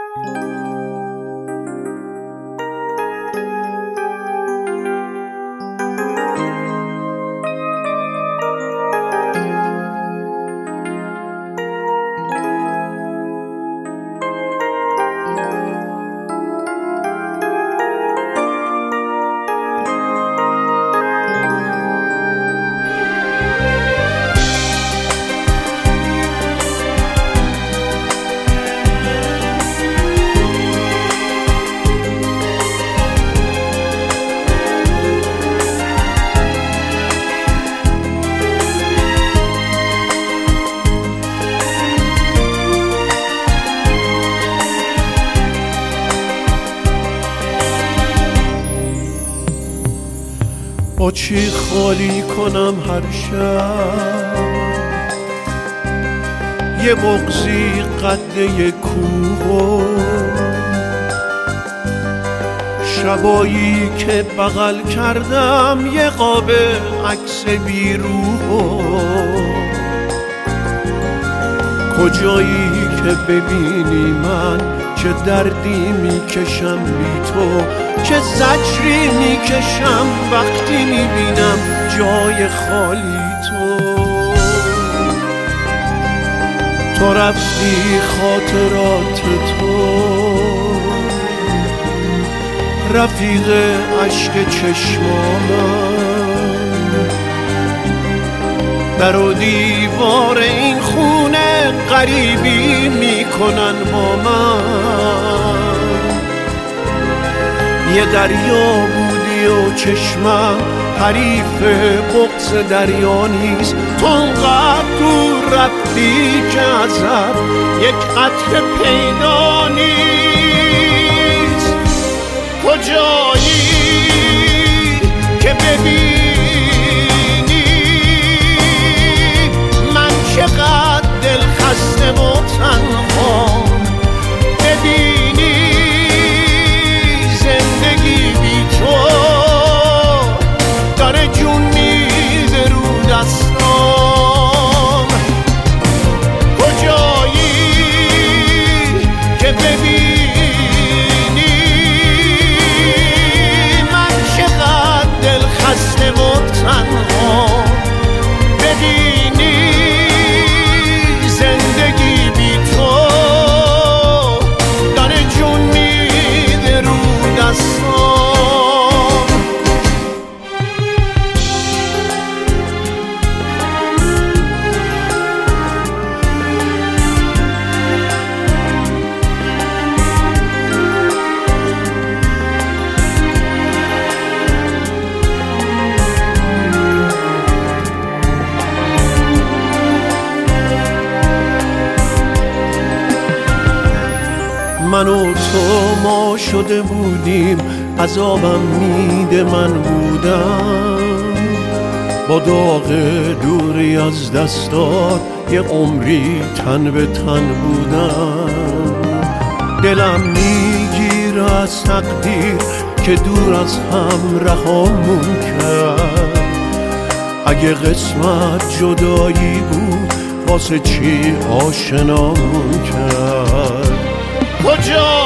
با چی خالی کنم هر شب یه بغضی قد یه کوه، شبایی که بغل کردم یه قاب عکس بیروح، کجایی که ببینی من چه دردی میکشم بی تو، چه زجری میکشم وقتی میبینم جای خالی تو رفتی خاطرات تو رفیق عشق چشمانم، در و دیوار این خونه غریبی میکنن با من، یه دریا بودی و چشمم حریف بغض دریا نیست، تو انقدر دور رفتی که ازت یک قطره پیدا نیست، کجایی که ببینی من چقدر دل خسته و تنها، ببینی زندگی بی تو داره جون میده رو دستام، کجایی که ببینی من چقدر دل خسته و تنها، ببینی زندگی بی تو داره جون میده رو دستام. من و تو ما شده بودیم، عذابم میده من بودم، با داغ دوری از دستات یه عمری تن به تن بودم، دلم میگیره از تقدیر که دور از هم رهامون کرد، اگه قسمت جدایی بود واسه چی آشنامون کرد، کجا